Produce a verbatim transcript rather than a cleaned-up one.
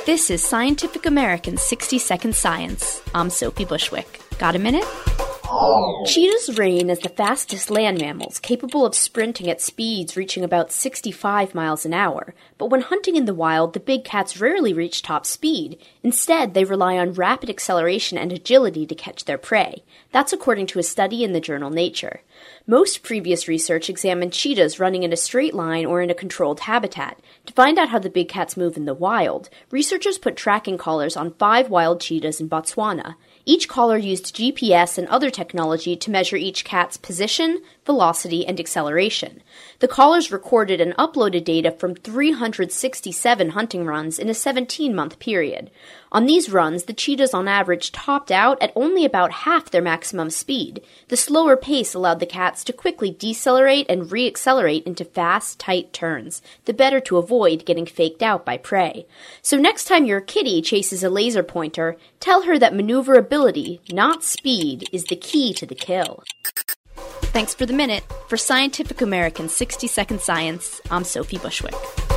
This is Scientific American's sixty second Science. I'm Sophie Bushwick. Got a minute? Cheetahs reign as the fastest land mammals, capable of sprinting at speeds reaching about sixty-five miles an hour. But when hunting in the wild, the big cats rarely reach top speed. Instead, they rely on rapid acceleration and agility to catch their prey. That's according to a study in the journal Nature. Most previous research examined cheetahs running in a straight line or in a controlled habitat. To find out how the big cats move in the wild, researchers put tracking collars on five wild cheetahs in Botswana. Each collar used G P S and other technology to measure each cat's position, velocity, and acceleration. The collars recorded and uploaded data from three hundred sixty-seven hunting runs in a seventeen-month period. On these runs, the cheetahs on average topped out at only about half their maximum speed. The slower pace allowed the cats to quickly decelerate and re-accelerate into fast, tight turns, the better to avoid getting faked out by prey. So next time your kitty chases a laser pointer, tell her that maneuverability, not speed, is the key to the kill. Thanks for the minute. For Scientific American's sixty second Science, I'm Sophie Bushwick.